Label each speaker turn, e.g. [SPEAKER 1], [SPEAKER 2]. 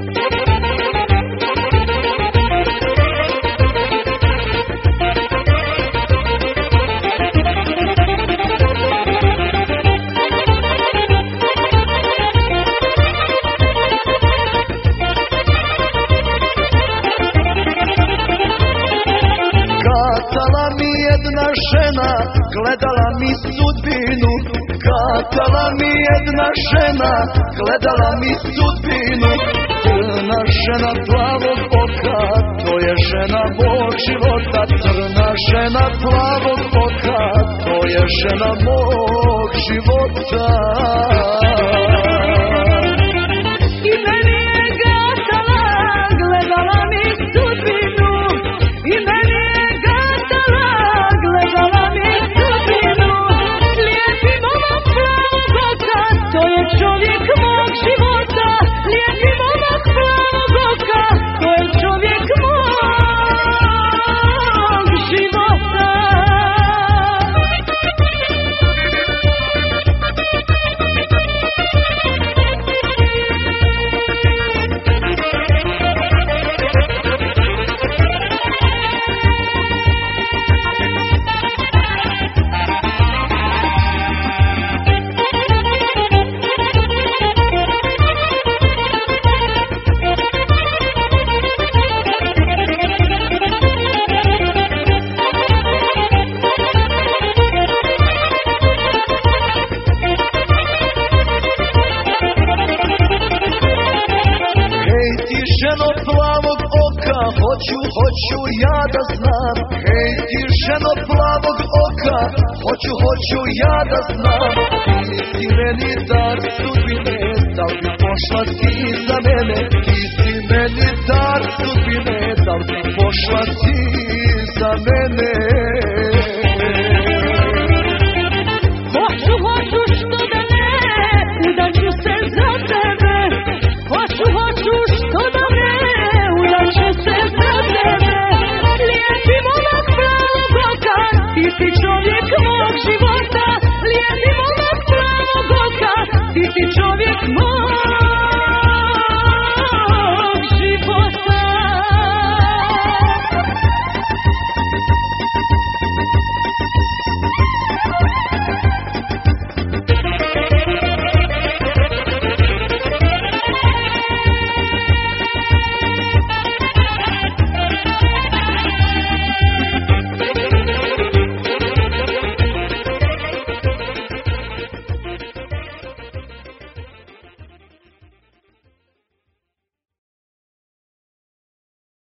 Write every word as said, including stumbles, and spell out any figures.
[SPEAKER 1] Gatala mi jedna žena, gledala mi sudbinu. Gatala mi jedna žena, gledala mi sudbinu. Crna žena plavog oka, to je žena mog života. Crna žena plavog oka, to je žena mog života.
[SPEAKER 2] I meni je gatala, gledala mi sudbinu. I meni je gatala, gledala mi sudbinu. Lijepi momak plavog oka, to je čovjek mog života. Lijepi momak plavog oka, to je čovjek mog života.
[SPEAKER 1] Ženo plavog oka, hoću, hoću ja da znam. Hej ti ženo plavog oka, hoću, hoću ja da znam. Ti si meni dar sudbine, da li bi pošla ti za mene? Ti si meni dar sudbine, da li bi pošla ti za mene?